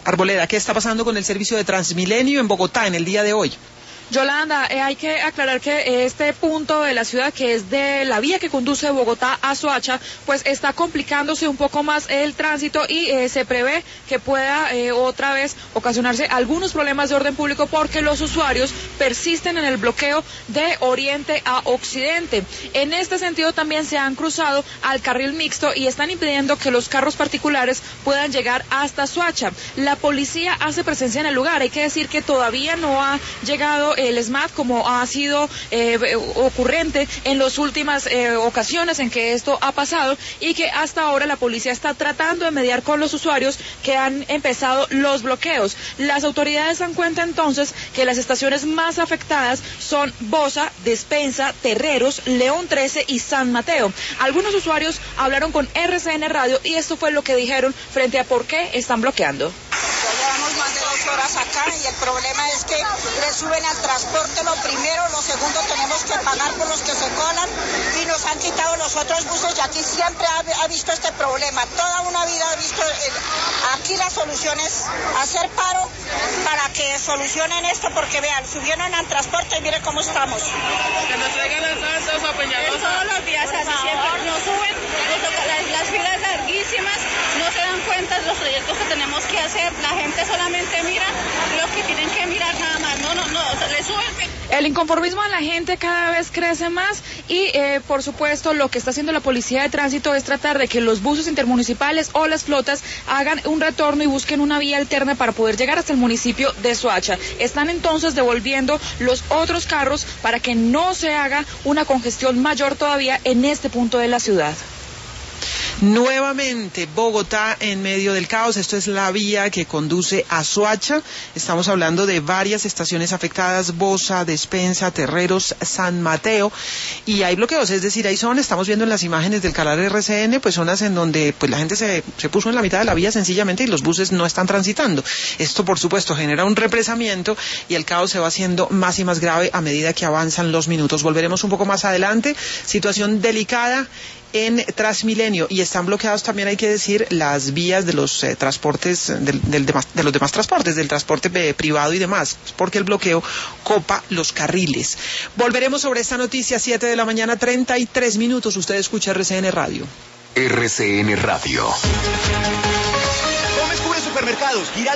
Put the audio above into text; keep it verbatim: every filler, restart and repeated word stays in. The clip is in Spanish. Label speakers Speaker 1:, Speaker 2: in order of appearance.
Speaker 1: Arboleda, ¿qué está pasando con el servicio de Transmilenio en Bogotá en el día de hoy?
Speaker 2: Yolanda, eh, hay que aclarar que este punto de la ciudad, que es de la vía que conduce de Bogotá a Soacha, pues está complicándose un poco más el tránsito y eh, se prevé que pueda eh, otra vez ocasionarse algunos problemas de orden público porque los usuarios persisten en el bloqueo de oriente a occidente. En este sentido también se han cruzado al carril mixto y están impidiendo que los carros particulares puedan llegar hasta Soacha. La policía hace presencia en el lugar. Hay que decir que todavía no ha llegado el S M A T, como ha sido eh, ocurrente en las últimas eh, ocasiones en que esto ha pasado, y que hasta ahora la policía está tratando de mediar con los usuarios que han empezado los bloqueos. Las autoridades dan cuenta entonces que las estaciones más afectadas son Bosa, Despensa, Terreros, León trece y San Mateo. Algunos usuarios hablaron con R C N Radio y esto fue lo que dijeron frente a por qué están bloqueando.
Speaker 3: Ya llevamos más de dos horas acá y el problema es que le suben al transporte lo primero, lo segundo tenemos que pagar por los que se colan y nos han quitado los otros buses, y aquí siempre ha, ha visto este problema, toda una vida ha visto, el, aquí la solución es hacer paro para que solucionen esto, porque vean, subieron al transporte y miren cómo estamos.
Speaker 4: Que nos traigan a Santos o Peñalosa.
Speaker 5: Todos los días así siempre nos suben, las, las filas larguísimas, no se dan cuenta de los proyectos que tenemos que hacer, la gente solamente mira lo que tienen que mirar nada más, no, no, no, o sea, le suben.
Speaker 2: El inconformismo de la gente cada vez crece más y, eh, por supuesto, lo que está haciendo la policía de tránsito es tratar de que los buses intermunicipales o las flotas hagan un retorno y busquen una vía alterna para poder llegar hasta el municipio de Soacha. Están entonces devolviendo los otros carros para que no se haga una congestión mayor todavía en este punto de la ciudad.
Speaker 1: Nuevamente, Bogotá en medio del caos. Esto es la vía que conduce a Soacha. Estamos hablando de varias estaciones afectadas: Bosa, Despensa, Terreros, San Mateo. Y hay bloqueos, es decir, hay zonas, estamos viendo en las imágenes del canal R C N, pues zonas en donde pues la gente se, se puso en la mitad de la vía sencillamente y los buses no están transitando. Esto, por supuesto, genera un represamiento y el caos se va haciendo más y más grave a medida que avanzan los minutos. Volveremos un poco más adelante. Situación delicada en Transmilenio, y están bloqueados también, hay que decir, las vías de los eh, transportes, del, del demás, de los demás transportes, del transporte eh, privado y demás, porque el bloqueo copa los carriles. Volveremos sobre esta noticia, siete de la mañana, treinta y tres minutos. Usted escucha R C N Radio.
Speaker 6: R C N Radio.
Speaker 7: Comes cubre supermercados.